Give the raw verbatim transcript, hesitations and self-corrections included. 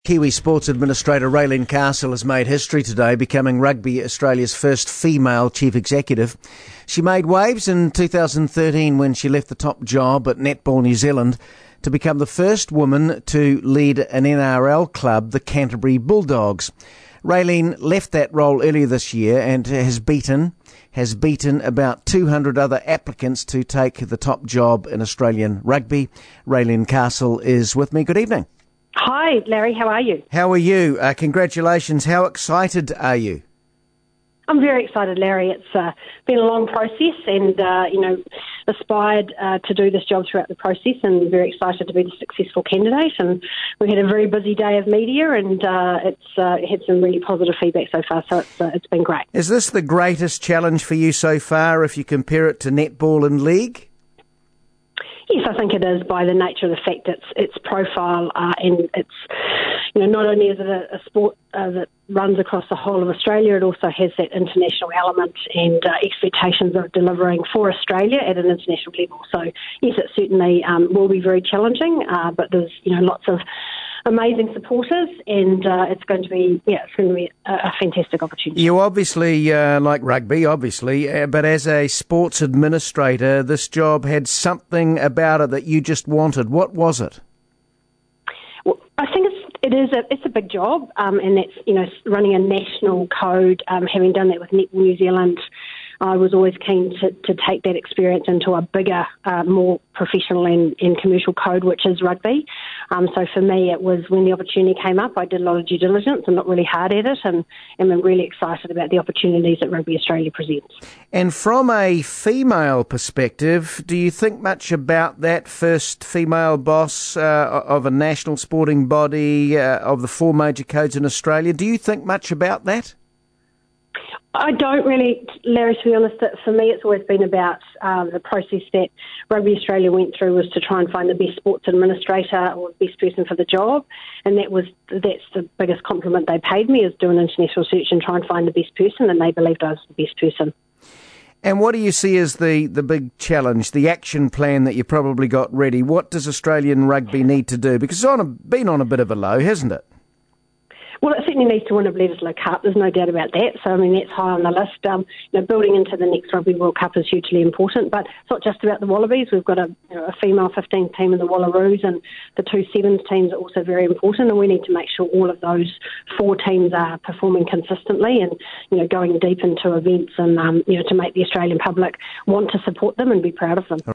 Kiwi Sports Administrator Raelene Castle has made history today, becoming Rugby Australia's first female chief executive. She made waves in two thousand thirteen when she left the top job at Netball New Zealand to become the first woman to lead an N R L club, the Canterbury Bulldogs. Raelene left that role earlier this year and has beaten has beaten about two hundred other applicants to take the top job in Australian rugby. Raelene Castle is with me. Good evening. Hi, Larry. How are you? How are you? Uh, congratulations. How excited are you? I'm very excited, Larry. It's uh, been a long process and, uh, you know, aspired uh, to do this job throughout the process, and very excited to be the successful candidate. And we had a very busy day of media, and uh, it's uh, had some really positive feedback so far, so it's, uh, it's been great. Is this the greatest challenge for you so far if you compare it to netball and league? Yes, I think it is, by the nature of the fact its its profile uh, and it's, you know, not only is it a, a sport uh, that runs across the whole of Australia, it also has that international element and uh, expectations of delivering for Australia at an international level. So yes, it certainly um, will be very challenging, uh, but there's, you know, lots of amazing supporters, and uh, it's going to be, yeah, it's going to be a, a fantastic opportunity. You obviously uh, like rugby, obviously, uh, but as a sports administrator, this job had something about it that you just wanted. What was it? Well, I think it's it is a it's a big job, um, and that's, you know, running a national code. Um, having done that with Netball New Zealand, I was always keen to, to take that experience into a bigger, uh, more professional and, and commercial code, which is rugby. Um, so for me, it was, when the opportunity came up, I did a lot of due diligence and looked really hard at it, and, and I'm really excited about the opportunities that Rugby Australia presents. And from a female perspective, do you think much about that first female boss uh, of a national sporting body, uh, of the four major codes in Australia? Do you think much about that? I don't really, Larry, to be honest. For me, it's always been about um, the process that Rugby Australia went through was to try and find the best sports administrator or best person for the job, and that was that's the biggest compliment they paid me, is do an international search and try and find the best person, and they believed I was the best person. And what do you see as the, the big challenge, the action plan that you probably got ready? What does Australian rugby need to do? Because it's on a, been on a bit of a low, hasn't it? Well, it certainly needs to win a Bledisloe Cup. There's no doubt about that. So, I mean, that's high on the list. Um, you know, building into the next Rugby World Cup is hugely important. But it's not just about the Wallabies. We've got a, you know, a female fifteens team in the Wallaroos, and the two sevens teams are also very important. And we need to make sure all of those four teams are performing consistently and, you know, going deep into events and, um, you know, to make the Australian public want to support them and be proud of them.